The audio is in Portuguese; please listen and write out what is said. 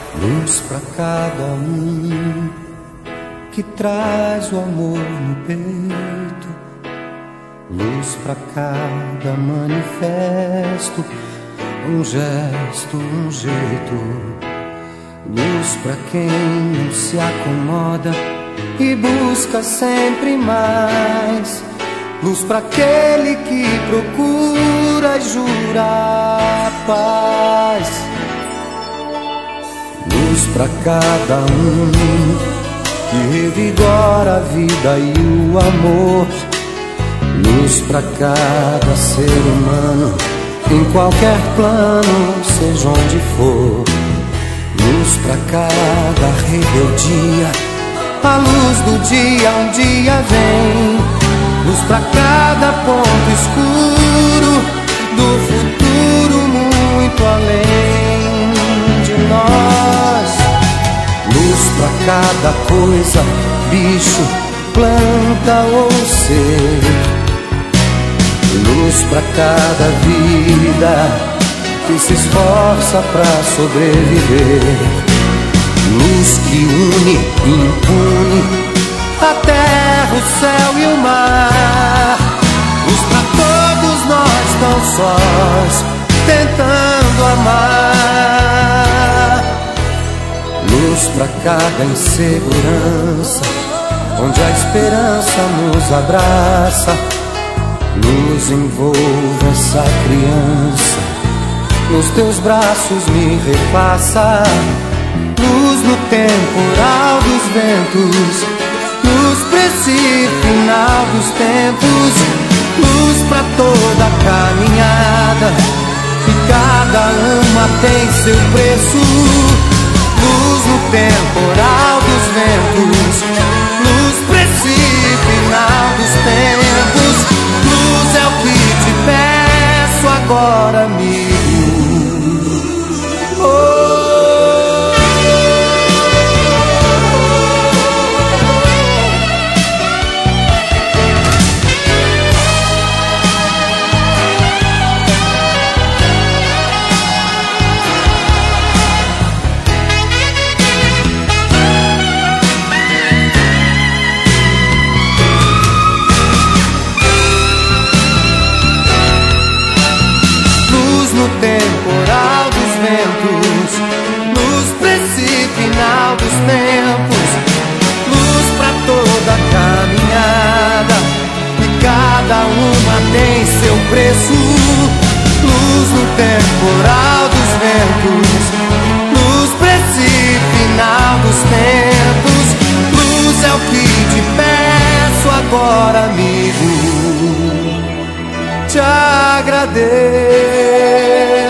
Luz pra cada um que traz o amor no peito, luz pra cada manifesto, um gesto, um jeito, luz pra quem não se acomoda e busca sempre mais, luz pra aquele que procura e jura a paz. Luz pra cada um que revigora a vida e o amor, luz pra cada ser humano em qualquer plano, seja onde for. Luz pra cada rebeldia, a luz do dia um dia vem. Luz pra cada ponto escuro do futuro muito além de nós. Luz pra cada coisa, bicho, planta ou ser. Luz pra cada vida que se esforça pra sobreviver. Luz que une, impune a terra, o céu e o mar. Luz pra todos nós tão sós, tentando amar. Luz pra cada insegurança, onde a esperança nos abraça. Luz envolve essa criança, nos teus braços me repassa. Luz no temporal dos ventos, luz pra esse final dos tempos. Luz pra toda a caminhada, e cada uma tem seu preço. Luz no temporal dos ventos, luz pra esse final dos tempos. Luz é o que te peço agora, amigo. Oh. Temporal dos ventos, luz pra esse final dos tempos. Luz pra toda a caminhada, e cada uma tem seu preço. Luz no temporal dos ventos, luz pra esse final dos tempos. Luz é o que te peço agora, amigo. Te agradeço.